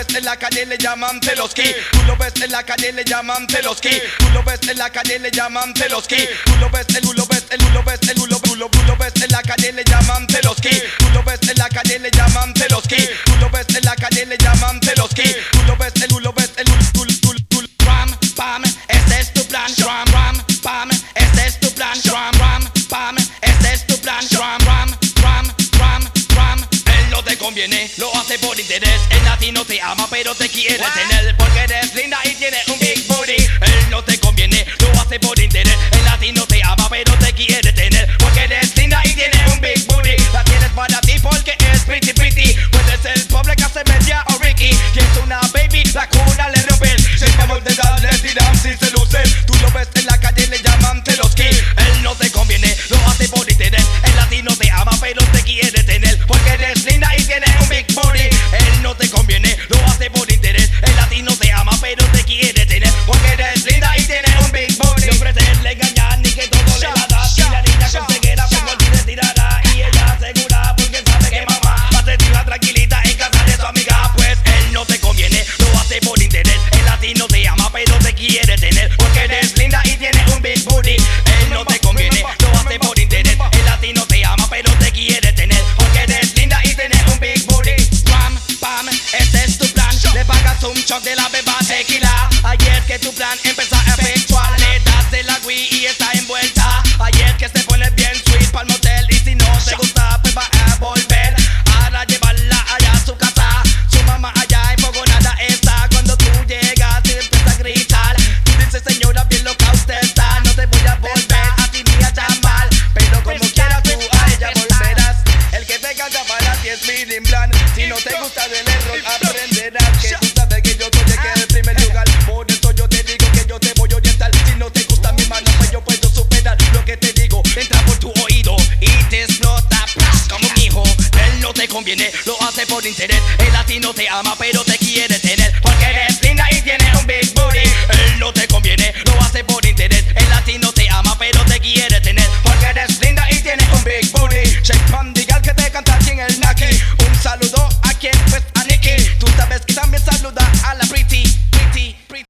ves en la calle le llaman teloski. Tú lo ves en la calle le llaman teloski. Tú lo ves en la calle le llaman teloski. Tú lo ves el ulo ves el ulo ves el ulo lo ves en la calle le llaman teloski. Tú lo ves en la calle le llaman teloski. Tú lo ves en la calle le llaman teloski. Tú lo ves el ulo ves el ulo ram pam, este es tu plan. Ram ram pam, este es tu plan. Ram ram pam, este es tu plan. Ram ram ram ram ram. Él no te conviene, lo hace por interés. Él a ti no te ama pero te quiere tener porque eres linda y tienes un big booty. Él no te conviene, lo hace por interés. Él a ti no te ama pero te quiere tener porque eres linda y tienes un big booty. La tienes para ti porque es pretty pretty. Puede ser pobre, clase media o Ricky. Y es una baby, la cuna le rompen. Sin favor de darle tiran si se lucen. Tú lo ves en la calle le llaman teloski. Él no te conviene, lo hace por interés. Él a ti no te ama pero te quiere tener porque eres linda y tienes un big booty. Él no te conviene, lo hace por interés. Él a ti no te ama pero te quiere tener porque eres linda y tienes un big booty. No ofrecerle engañar ni que todo le va a dar. Y la niña consejera por morir te tirará. Y ella segura porque sabe que mamá va a sentirla tranquilita en casa de su amiga. Pues él no te conviene, lo hace por interés. Él a ti no te ama pero te quiere tener porque eres linda y tienes un big booty. Él no te conviene, lo hace por interés. Él a ti no te ama pero te quiere tener porque eres linda y tienes un big booty. Ram pam, este es tu plan. Le pagas un shot de la beba tequila. Ahí es que tu plan empieza a efectuar. Le das de la Wii y está envuelta. Ahí es que se pone bien sweet pa'l motel. Y si no te gusta pues va a volver. Ahora llevarla allá a su casa. Su mamá allá enfogonada está. Cuando tú llegas y empieza a gritar, tú dices señora bien loca usted está. No te voy a volver a ti ni a llamar, pero como quiera tú a ella volverás. El que te canta para ti es mi plan. Si no te gusta del error aprenderás que tú sabes que yo soy el que en el primer lugar. Por eso yo te digo que yo te voy a orientar. Si no te gusta mi mano pues yo puedo superar lo que te digo. Entra por tu oído y te explota como un hijo. Él no te conviene, lo hace por interés. Él a ti no te ama pero te